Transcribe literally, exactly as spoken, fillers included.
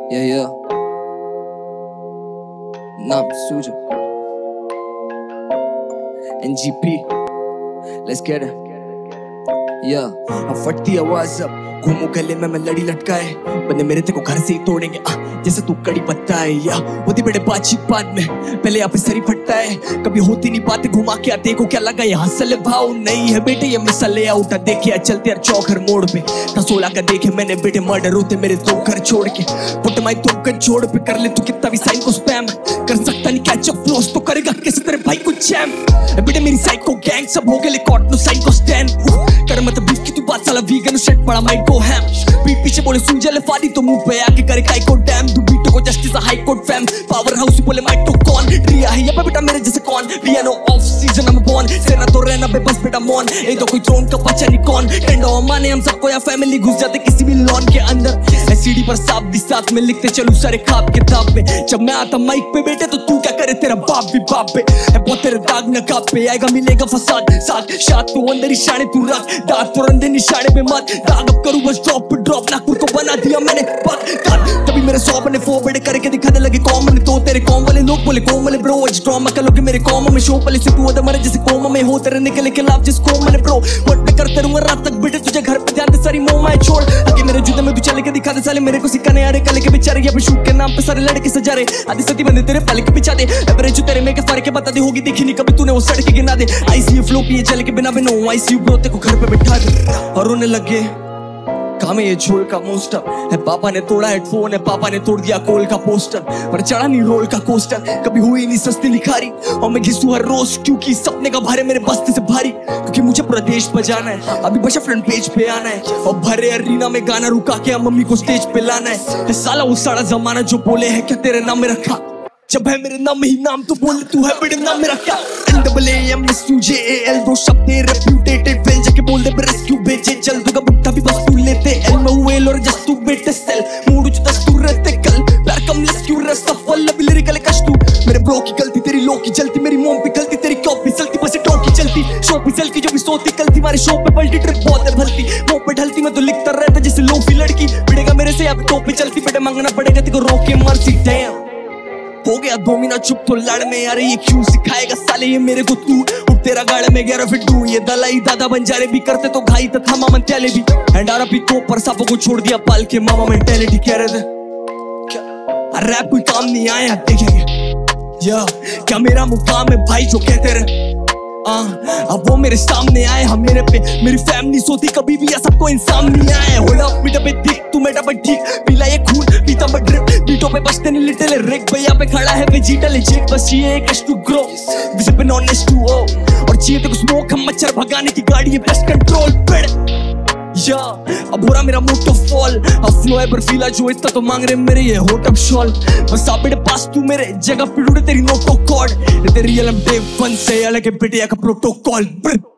Yeah, yeah. Nam Suja. N G P. Let's get it. Yeah. अब फटती आवाज अब घूमू गले में मैं लड़ी लटकाए बंदे मेरे तेरे को घर से ही तोड़ेंगे आ, जैसे तू कड़ी पत्ता है या होती बड़े बातचीत बाद में पहले यहाँ पे सरी फटता है कभी होती नहीं बातें घुमा के आते को क्या लगा यहाँ सले भाव नहीं है बेटे ये मिसले आउट देखे चलते यार चौक हर मोड़ पे था सोलह का देखे मैंने बेटे मर्डर होते मेरे दो घर छोड़ के पुट माई दो घर छोड़ पे कर ले तू कितना भी साइन को स्पैम कर सकता नहीं कैच अप फ्लोस तो करेगा कैसे तेरे भाई को जैम बेटे मेरी साइको गैंग सब हो गए कॉट नो साइन को स्टैंड कर मतलब बीफ की तू बात साला वीगन सेट पड़ा माइक को हैम पीठ पीछे बोले सूजल फादी तो मुंह पे आके करे काई को डैम तू बीटो को justice high court fam power house बोले माइक तो कौन रिया है ये बेटा मेरे जैसे कौन Riya no off season I'm born सेना तो रहना बेबस बेटा मॉन ए तो कोई थ्रोन का बच्चा नहीं कौन टेंडो माने हम सबको या फैमिली घुस जाते किसी भी लॉन के अंदर सीडी पर साफ भी साथ में लिखते चलूं सारे खाप किताब में जब मैं आता माइक पे बेटे तो तू क्या करे तेरा बाप भी बाप पे है बहुत तेरे दाग नकाब पे आएगा मिलेगा फसाद साथ शाद तू अंदर इशारे तू रख दांत तो रंदे निशाने पे मत दाग अब करूं बस ड्रॉप पे ड्रॉप नागपुर को बना दिया मैंने पक तभी मेरे सौ बने फो बड़े करके दिखाने लगे कॉम में तो तेरे कॉम वाले लोग बोले कॉम वाले ब्रो आज ड्रामा कर लोगे मेरे कॉम में शो पहले से तू अदर मरे जैसे कॉम में हो तेरे निकले के लाभ जिस कॉम मैंने ब्रो व्हाट पे करते रहूंगा रात तक बेटे तुझे घर पे ध्यान दे सारी मोह मैं छोड़ आगे मेरे जूते में तू चले के दिखा दे साले मेरे को सिखाने आ रहे कल के बेचारे ये शूट के नाम पे सारे लड़के सजा रहे आधी सती बंदे तेरे पल के पिछा दे मेरे जो तेरे में के फर्क बता दे होगी देखी नहीं कभी तूने वो सड़के गिना दे आईसीयू फ्लो पिए चल के बिना बिनो आईसीयू ब्रो तेरे को घर पे बैठा दे और रोने लगे काम है ये झोल का मोस्टर है पापा ने तोड़ा हेडफोन है पापा ने तोड़ दिया कोल का पोस्टर पर चढ़ा नहीं रोल का कोस्टर कभी हुई नहीं सस्ती लिखारी और मैं घिसू हर रोज क्योंकि सपने का भारे मेरे बस्ते से भारी क्योंकि मुझे पूरा देश बजाना है अभी बचा फ्रंट पेज पे आना है और भरे अरीना में गाना रुका के मम्मी को स्टेज पे लाना है साला वो सारा जमाना जो बोले है क्या तेरे नाम में रखा जब है मेरे नाम ही नाम तो बोले तू है बड़े नाम मेरा क्या N double A M S U J A L दो शब्द रेप्यूटेटेड वेल जाके बोल दे रेस्क्यू भेजे चल दूंगा बुट्टा भी बस तू लेते एल में वेल और जस्ट तू बेटे सेल मूड उच दस तू रहते कल प्यार कम लेस क्यों रस्ता फल अब लिरिकल कश तू मेरे ब्रो की गलती तेरी लो की जलती मेरी मोम पे गलती तेरी क्यों भी चलती बस टॉक की चलती शो भी चलती जो भी सोती कलती मारे शो पे पलटी ट्रिप बहुत है भलती मुंह पे ढलती मैं तो लिखता रहता जैसे लोफी लड़की बिड़ेगा मेरे से अब टॉप पे चलती बेटे मांगना पड़ेगा तेरे को रोके मर्सी डैम हो गया दो महीना चुप तो लड़ में यार ये क्यों सिखाएगा साले ये मेरे को तू उठ तेरा गाड़ में ग्यारह फिट डू ये दलाई दादा बंजारे भी करते तो घाई तथा मामा टेले भी एंडारा भी तो पर सांपों को छोड़ दिया पाल के मामा मेंटेलिटी कह रहे थे क्या रैप कोई काम नहीं आया देखेंगे या क्या मेरा मुकाम है भाई जो कहते रहे आ, अब वो मेरे सामने आए हम मेरे पे मेरी फैमिली सोती कभी भी ऐसा कोई इंसान नहीं आया होल्ड अप मीटर पे दिख तू मेरा पे ठीक पीला ये खून पीता मैं ड्रिप बीटों पे बचते नहीं लिटिल रिक भैया पे खड़ा है वेजिटल जेक बस चाहिए एक एच टू ग्रो विजिट पे नॉन एच टू ओ और चाहिए तो स्मोक हम मच्छर भगाने की गाड़ी है बेस्ट कंट्रोल पेड़ या अब हो रहा मेरा मोटो फॉल अब फ्लो है बर्फीला जो इतना तो मांग रहे मेरे ये होट अप शॉल बस आप बेटे पास तू मेरे जगह पे ढूंढे तेरी नोटो कॉर्ड तेरी रियल एम डे वन से अलग है बेटे का प्रोटोकॉल